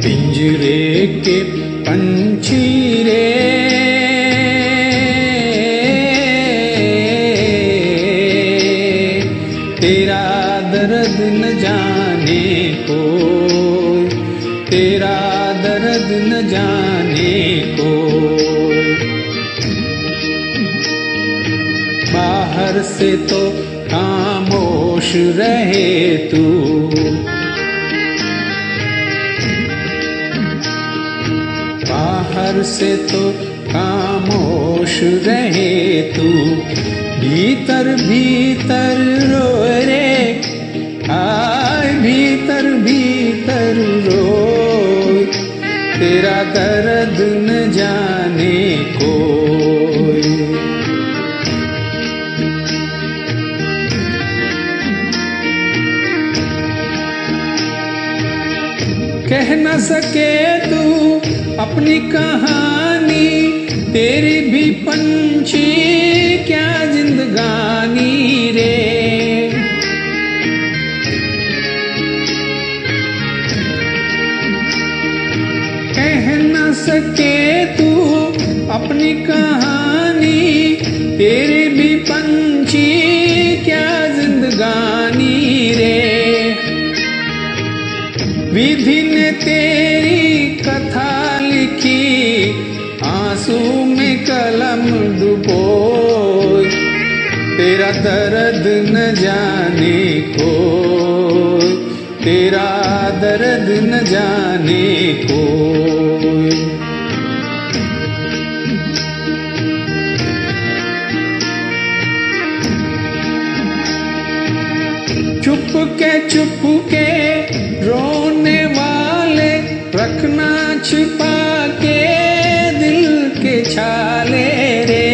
पिंजरे के पंछी रे, तेरा दर्द न जाने कोई, तेरा दर्द न जाने कोई। बाहर से तो खामोश रहे तू, बाहर से तो खामोश रहे तू, भीतर भीतर रोए रे, आय भीतर भीतर रोए, तेरा दर्द न जाने कोई। कह न सके तू अपनी कहानी, तेरी भी पंछी क्या जिंदगानी रे। कह न सके तू अपनी कहानी, तेरी भी पंछी क्या जिंदगानी रे। विधि ने तेरी कथा लिखी, आंसू में कलम डुबोई, तेरा दर्द न जाने कोई, तेरा दर्द न जाने कोई। चुप के रोने वाले, रखना छिपा के दिल के छाले रे।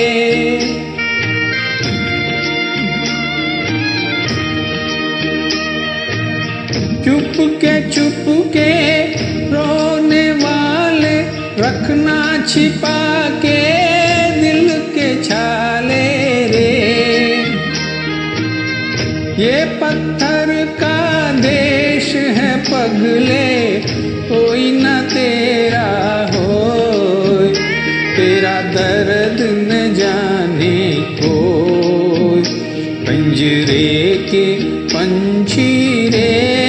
चुप के रोने वाले, रखना छिपा के दिल के छाले रे। ये पत्थर का देश है पगले, कोई न तेरा होय, तेरा दर्द न जाने कोई। पिंजरे के पंछी रे,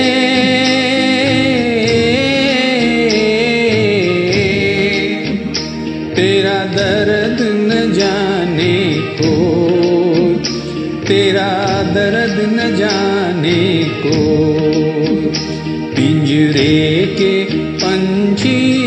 तेरा दर्द न जाने कोई, तेरा दर्द न जाने कोई। पिंजरे के पंछी